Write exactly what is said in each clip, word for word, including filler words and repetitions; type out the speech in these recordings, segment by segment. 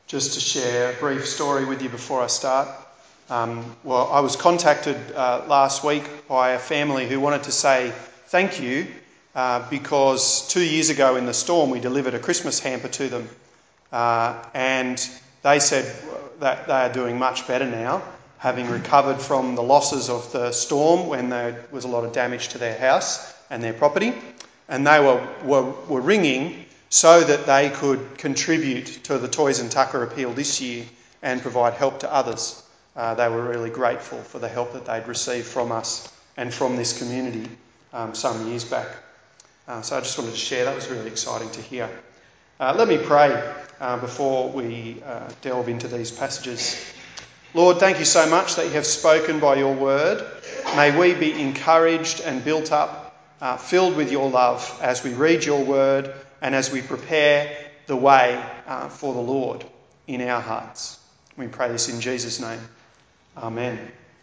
Just to share a brief story with you before I start. Um, well, I was contacted uh, last week by a family who wanted to say thank you uh, because two years ago in the storm we delivered a Christmas hamper to them. Uh, and they said that they are doing much better now, having recovered from the losses of the storm when there was a lot of damage to their house and their property. And they were, were, were ringing so that they could contribute to the Toys and Tucker appeal this year and provide help to others. Uh, they were really grateful for the help that they'd received from us and from this community um, some years back. Uh, so I just wanted to share. That was really exciting to hear. Uh, let me pray uh, before we uh, delve into these passages. Lord, thank you so much that you have spoken by your word. May we be encouraged and built up, uh, filled with your love as we read your word and as we prepare the way uh, for the Lord in our hearts. We pray this in Jesus' name. Amen.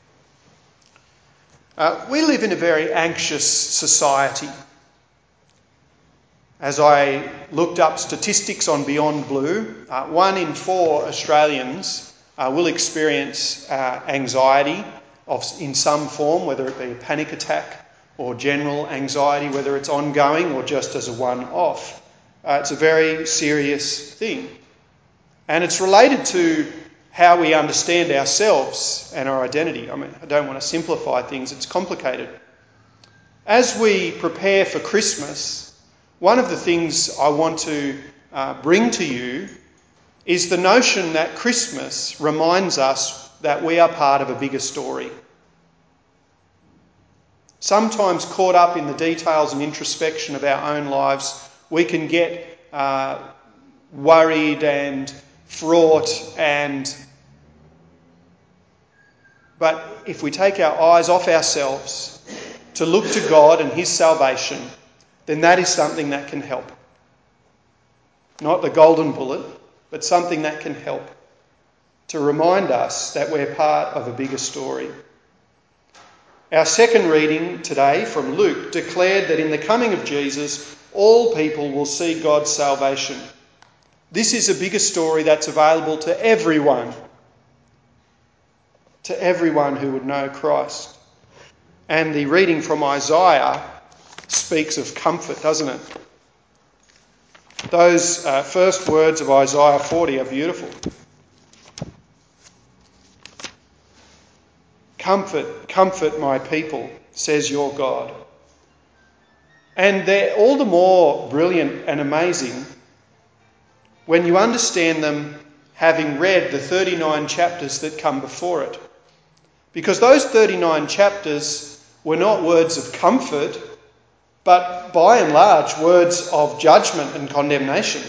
Uh, we live in a very anxious society. As I looked up statistics on Beyond Blue, uh, one in four Australians uh, will experience uh, anxiety of, in some form, whether it be a panic attack or general anxiety, whether it's ongoing or just as a one-off. Uh, it's a very serious thing. And it's related to how we understand ourselves and our identity. I mean, I don't want to simplify things, it's complicated. As we prepare for Christmas, one of the things I want to uh, bring to you is the notion that Christmas reminds us that we are part of a bigger story. Sometimes caught up in the details and introspection of our own lives, we can get uh, worried and fraught and... But if we take our eyes off ourselves to look to God and his salvation, then that is something that can help. Not the golden bullet, but something that can help to remind us that we're part of a bigger story. Our second reading today from Luke declared that in the coming of Jesus, all people will see God's salvation. This is a bigger story that's available to everyone, to everyone who would know Christ. And the reading from Isaiah speaks of comfort, doesn't it? Those uh, first words of Isaiah forty are beautiful. Comfort, comfort my people, says your God. And they're all the more brilliant and amazing when you understand them having read the thirty-nine chapters that come before it. Because those thirty-nine chapters were not words of comfort, but by and large words of judgment and condemnation.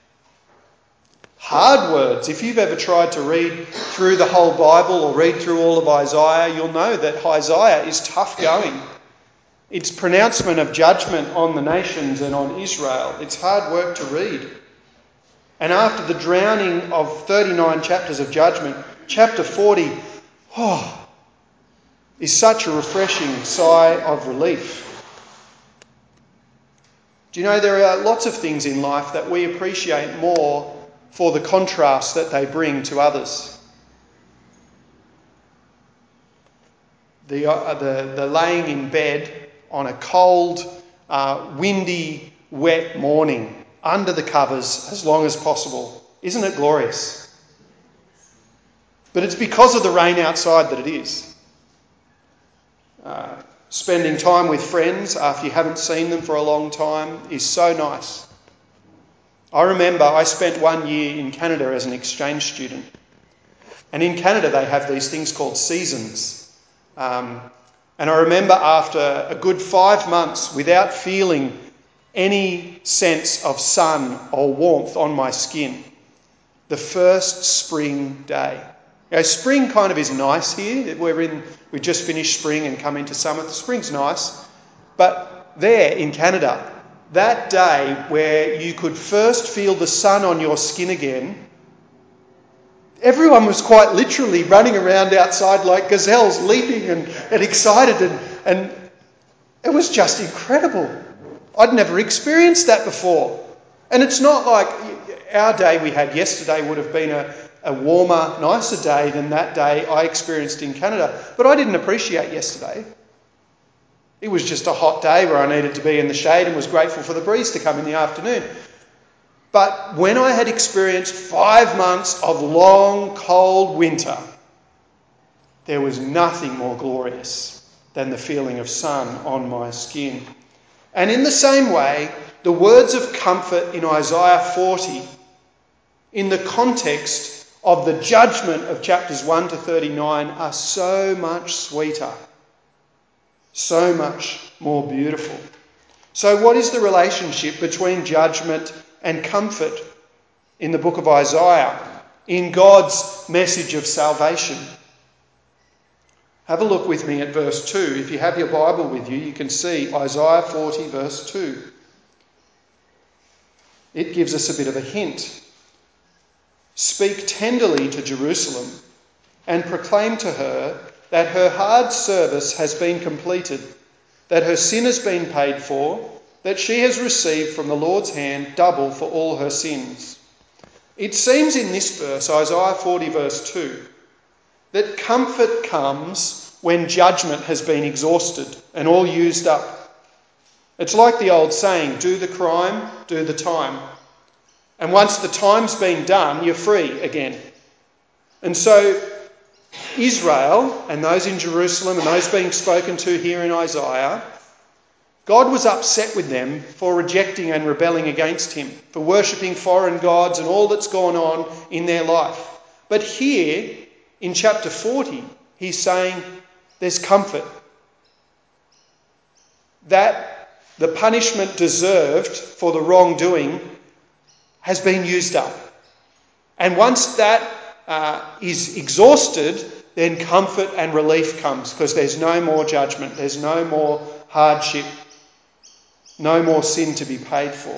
Hard words. If you've ever tried to read through the whole Bible or read through all of Isaiah, you'll know that Isaiah is tough going. It's pronouncement of judgment on the nations and on Israel. It's hard work to read. And after the drowning of thirty-nine chapters of judgment, chapter forty, oh, is such a refreshing sigh of relief. Do you know there are lots of things in life that we appreciate more for the contrast that they bring to others. The, uh, the, the laying in bed on a cold, uh, windy, wet morning under the covers as long as possible. Isn't it glorious? But it's because of the rain outside that it is. Uh, spending time with friends after you haven't seen them for a long time is so nice. I remember I spent one year in Canada as an exchange student. And in Canada they have these things called seasons. Um, and I remember after a good five months without feeling any sense of sun or warmth on my skin, the first spring day. You know, spring kind of is nice here. We're in, we just finished spring and come into summer. The spring's nice. But there in Canada, that day where you could first feel the sun on your skin again, everyone was quite literally running around outside like gazelles, leaping and, and excited. And, and it was just incredible. I'd never experienced that before. And it's not like our day we had yesterday would have been a, a warmer, nicer day than that day I experienced in Canada. But I didn't appreciate yesterday. It was just a hot day where I needed to be in the shade and was grateful for the breeze to come in the afternoon. But when I had experienced five months of long, cold winter, there was nothing more glorious than the feeling of sun on my skin. And in the same way, the words of comfort in Isaiah forty, in the context of the judgment of chapters one to thirty-nine, are so much sweeter, so much more beautiful. So what is the relationship between judgment and comfort in the book of Isaiah, in God's message of salvation? Have a look with me at verse two. If you have your Bible with you, you can see Isaiah forty, verse two. It gives us a bit of a hint. Speak tenderly to Jerusalem and proclaim to her that her hard service has been completed, that her sin has been paid for, that she has received from the Lord's hand double for all her sins. It seems in this verse, Isaiah forty, verse two, that comfort comes when judgment has been exhausted and all used up. It's like the old saying, do the crime, do the time. And once the time's been done, you're free again. And so Israel and those in Jerusalem and those being spoken to here in Isaiah, God was upset with them for rejecting and rebelling against him, for worshipping foreign gods and all that's gone on in their life. But here in chapter forty, he's saying there's comfort. That the punishment deserved for the wrongdoing has been used up. And once that uh, is exhausted, then comfort and relief comes, because there's no more judgment, there's no more hardship, no more sin to be paid for.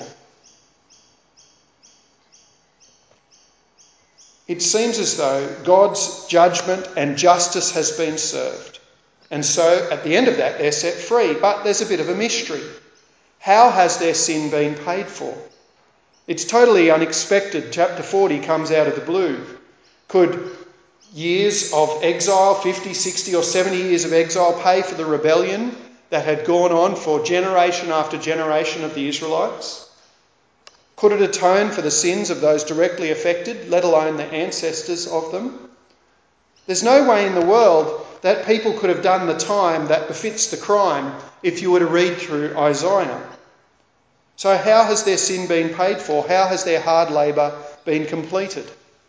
It seems as though God's judgment and justice has been served. And so at the end of that, they're set free. But there's a bit of a mystery. How has their sin been paid for? It's totally unexpected. Chapter forty comes out of the blue. Could years of exile, fifty, sixty or seventy years of exile, pay for the rebellion that had gone on for generation after generation of the Israelites? Could it atone for the sins of those directly affected, let alone the ancestors of them? There's no way in the world that people could have done the time that befits the crime if you were to read through Isaiah. So how has their sin been paid for? How has their hard labour been completed?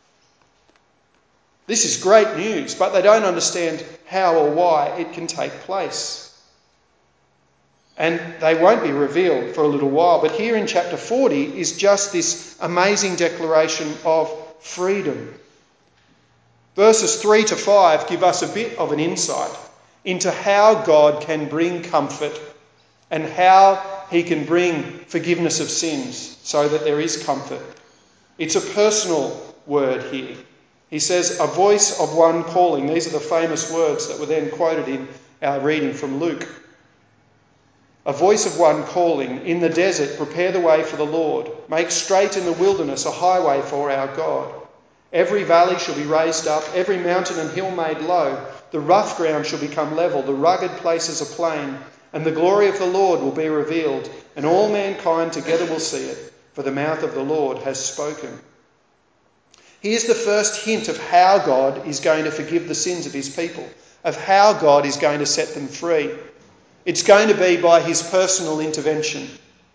This is great news, but they don't understand how or why it can take place. And they won't be revealed for a little while. But here in chapter forty is just this amazing declaration of freedom. Verses three to five give us a bit of an insight into how God can bring comfort and how he can bring forgiveness of sins so that there is comfort. It's a personal word here. He says, a voice of one calling. These are the famous words that were then quoted in our reading from Luke. A voice of one calling, in the desert, prepare the way for the Lord. Make straight in the wilderness a highway for our God. Every valley shall be raised up, every mountain and hill made low. The rough ground shall become level, the rugged places a plain. And the glory of the Lord will be revealed, and all mankind together will see it, for the mouth of the Lord has spoken. Here's the first hint of how God is going to forgive the sins of his people, of how God is going to set them free. It's going to be by his personal intervention.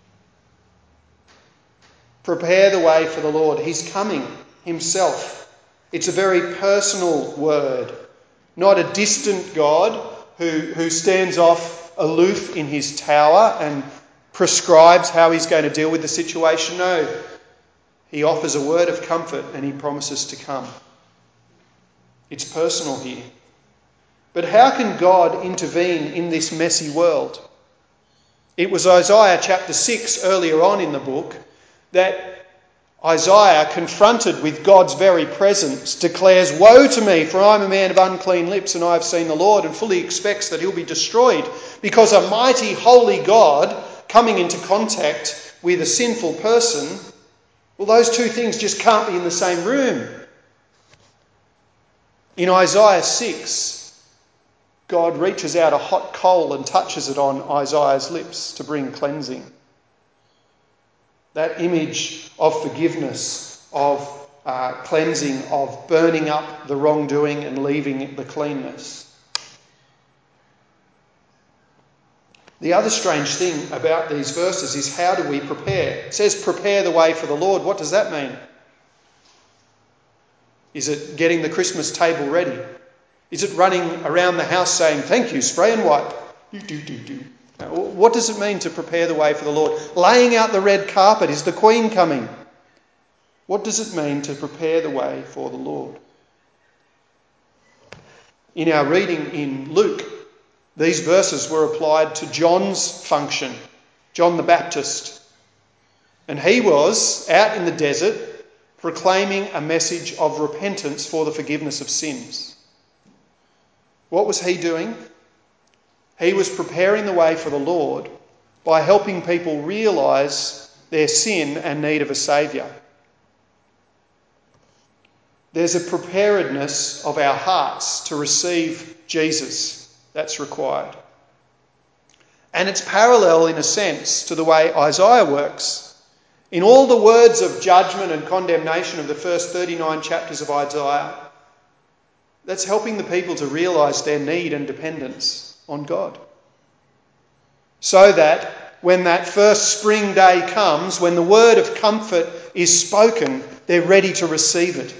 Prepare the way for the Lord. He's coming himself. It's a very personal word, not a distant God who, who stands off aloof in his tower and prescribes how he's going to deal with the situation. No, he offers a word of comfort and he promises to come. It's personal here. But how can God intervene in this messy world? It was Isaiah chapter six earlier on in the book that Isaiah, confronted with God's very presence, declares, woe to me, for I am a man of unclean lips and I have seen the Lord, and fully expects that he'll be destroyed because a mighty, holy God coming into contact with a sinful person Well, those two things just can't be in the same room. In Isaiah six, God reaches out a hot coal and touches it on Isaiah's lips to bring cleansing. That image of forgiveness, of uh, cleansing, of burning up the wrongdoing and leaving the cleanness. The other strange thing about these verses is, how do we prepare? It says prepare the way for the Lord. What does that mean? Is it getting the Christmas table ready? Is it running around the house saying, thank you, spray and wipe? Do, do, do, do. What does it mean to prepare the way for the Lord? Laying out the red carpet. Is the Queen coming? What does it mean to prepare the way for the Lord? In our reading in Luke, these verses were applied to John's function, John the Baptist. And he was out in the desert proclaiming a message of repentance for the forgiveness of sins. What was he doing? He was preparing the way for the Lord by helping people realise their sin and need of a saviour. There's a preparedness of our hearts to receive Jesus that's required. And it's parallel, in a sense, to the way Isaiah works. In all the words of judgment and condemnation of the first thirty-nine chapters of Isaiah, that's helping the people to realise their need and dependence on God. So that when that first spring day comes, when the word of comfort is spoken, they're ready to receive it.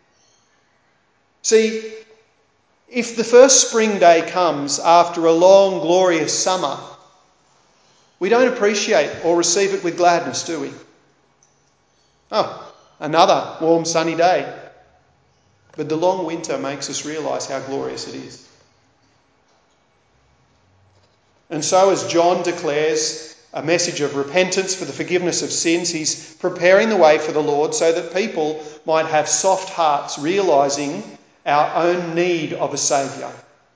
See, if the first spring day comes after a long, glorious summer, we don't appreciate or receive it with gladness, do we? Oh, another warm, sunny day. But the long winter makes us realise how glorious it is. And so, as John declares a message of repentance for the forgiveness of sins, he's preparing the way for the Lord so that people might have soft hearts, realising our own need of a saviour.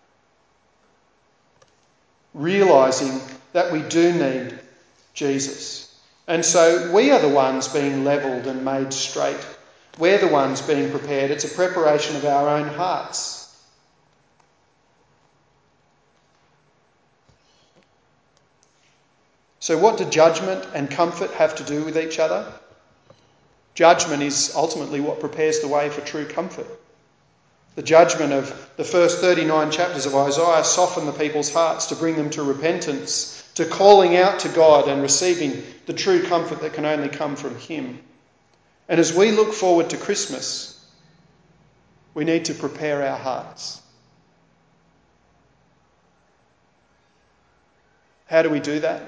Realising that we do need Jesus. And so we are the ones being levelled and made straight. We're the ones being prepared. It's a preparation of our own hearts. So what do judgment and comfort have to do with each other? Judgment is ultimately what prepares the way for true comfort. The judgment of the first thirty-nine chapters of Isaiah soften the people's hearts to bring them to repentance, to calling out to God and receiving the true comfort that can only come from him. And as we look forward to Christmas, we need to prepare our hearts. How do we do that?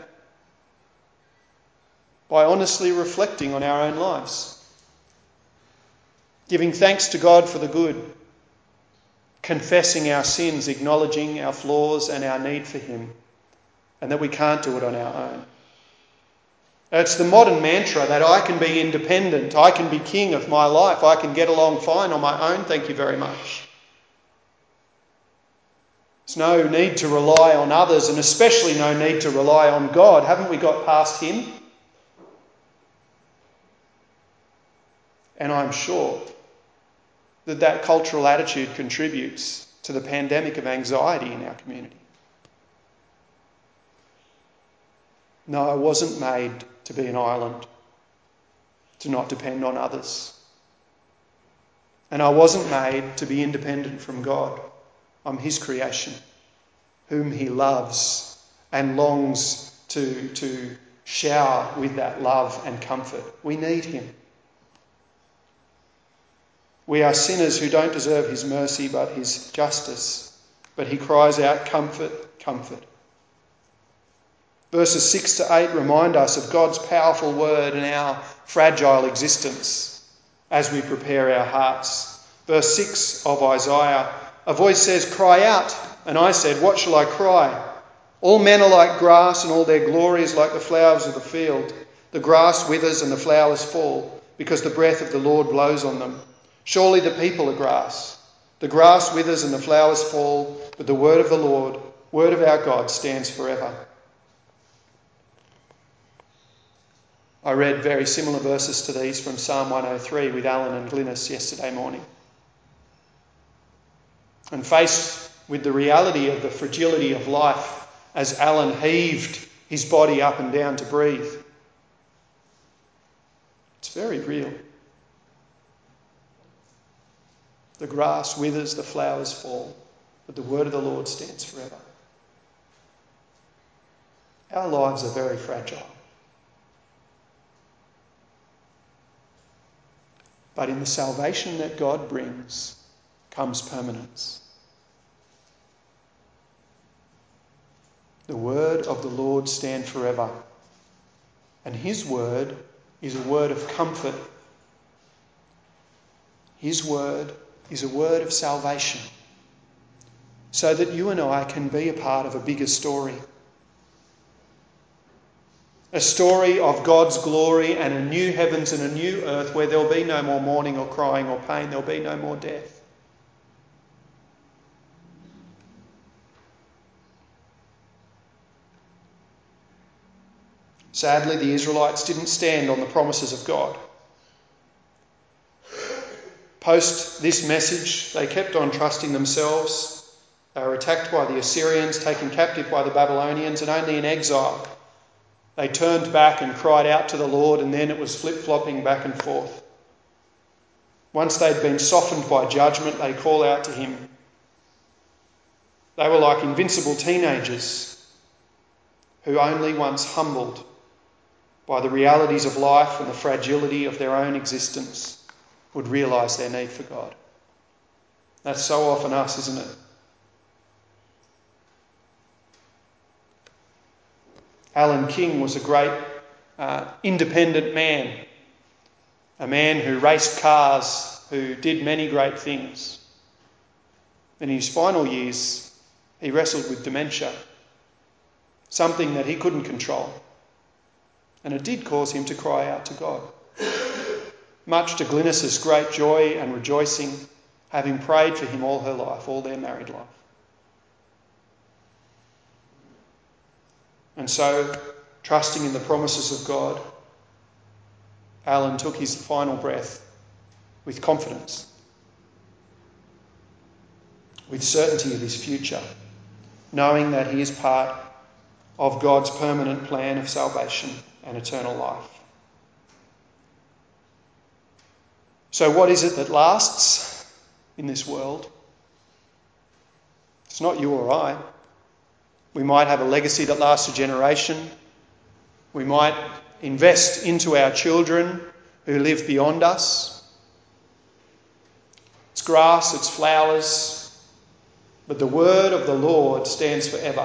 By honestly reflecting on our own lives, giving thanks to God for the good, confessing our sins, acknowledging our flaws and our need for him, and that we can't do it on our own. It's the modern mantra that I can be independent, I can be king of my life, I can get along fine on my own, thank you very much. There's no need to rely on others, and especially no need to rely on God. Haven't we got past him? And I'm sure that that cultural attitude contributes to the pandemic of anxiety in our community. No, I wasn't made to be an island, to not depend on others. And I wasn't made to be independent from God. I'm his creation, whom he loves and longs to, to shower with that love and comfort. We need him. We are sinners who don't deserve his mercy but his justice. But he cries out, comfort, comfort. Verses six to eight remind us of God's powerful word and our fragile existence as we prepare our hearts. Verse six of Isaiah, a voice says, cry out. And I said, what shall I cry? All men are like grass, and all their glory is like the flowers of the field. The grass withers and the flowers fall, because the breath of the Lord blows on them. Surely the people are grass. The grass withers and the flowers fall, but the word of the Lord, word of our God, stands forever. I read very similar verses to these from Psalm one oh three with Alan and Glynis yesterday morning. And faced with the reality of the fragility of life as Alan heaved his body up and down to breathe, it's very real. The grass withers, the flowers fall, but the word of the Lord stands forever. Our lives are very fragile. But in the salvation that God brings comes permanence. The word of the Lord stands forever. And his word is a word of comfort. His word is a word of salvation, so that you and I can be a part of a bigger story. A story of God's glory and a new heavens and a new earth where there'll be no more mourning or crying or pain. There'll be no more death. Sadly, the Israelites didn't stand on the promises of God. Post this message, they kept on trusting themselves. They were attacked by the Assyrians, taken captive by the Babylonians, and only in exile they turned back and cried out to the Lord, and then it was flip-flopping back and forth. Once they'd been softened by judgment, they call out to him. They were like invincible teenagers who only once humbled by the realities of life and the fragility of their own existence would realise their need for God. That's so often us, isn't it? Alan King was a great uh, independent man, a man who raced cars, who did many great things. In his final years, he wrestled with dementia, something that he couldn't control. And it did cause him to cry out to God. Much to Glynis's great joy and rejoicing, having prayed for him all her life, all their married life. And so, trusting in the promises of God, Alan took his final breath with confidence, with certainty of his future, knowing that he is part of God's permanent plan of salvation and eternal life. So what is it that lasts in this world? It's not you or I. We might have a legacy that lasts a generation. We might invest into our children who live beyond us. It's grass, it's flowers, but the word of the Lord stands forever.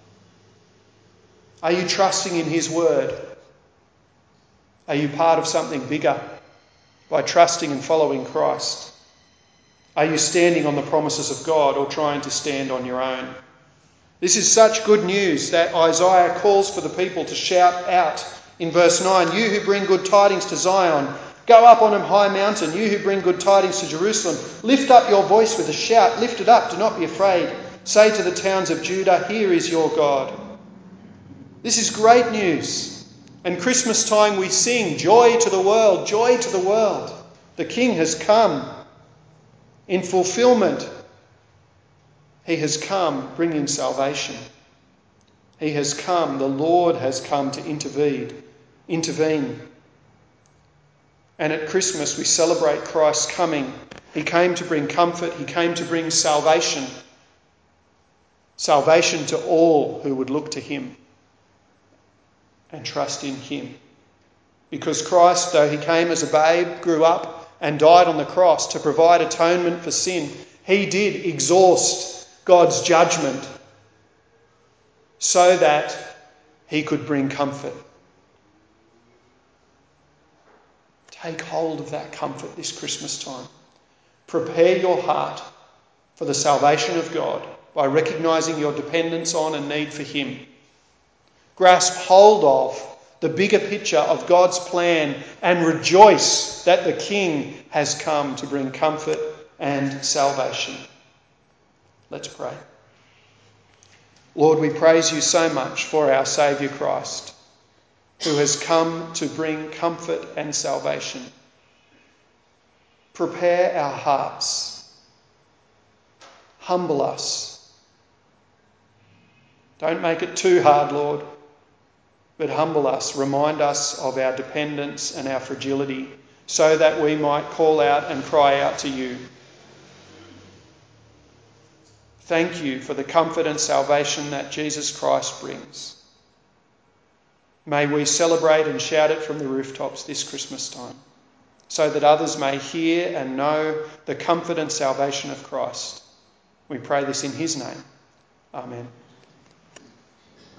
Are you trusting in his word? Are you part of something bigger by trusting and following Christ? Are you standing on the promises of God or trying to stand on your own? This is such good news that Isaiah calls for the people to shout out in verse nine, "You who bring good tidings to Zion, go up on a high mountain. You who bring good tidings to Jerusalem, lift up your voice with a shout. Lift it up, do not be afraid. Say to the towns of Judah, here is your God." This is great news. And Christmas time we sing, "Joy to the world, joy to the world. The King has come." In fulfilment, he has come bringing salvation. He has come, the Lord has come to intervene. intervene. And at Christmas we celebrate Christ's coming. He came to bring comfort. He came to bring salvation. Salvation to all who would look to him and trust in him. Because Christ, though he came as a babe, grew up and died on the cross to provide atonement for sin, he did exhaust God's judgment so that he could bring comfort. Take hold of that comfort this Christmas time. Prepare your heart for the salvation of God by recognising your dependence on and need for him. Grasp hold of the bigger picture of God's plan and rejoice that the King has come to bring comfort and salvation. Let's pray. Lord, we praise you so much for our Saviour Christ. who has come to bring comfort and salvation. Prepare our hearts. Humble us. Don't make it too hard, Lord, but humble us. Remind us of our dependence and our fragility so that we might call out and cry out to you. Thank you for the comfort and salvation that Jesus Christ brings. May we celebrate and shout it from the rooftops this Christmas time, so that others may hear and know the comfort and salvation of Christ. We pray this in his name. Amen.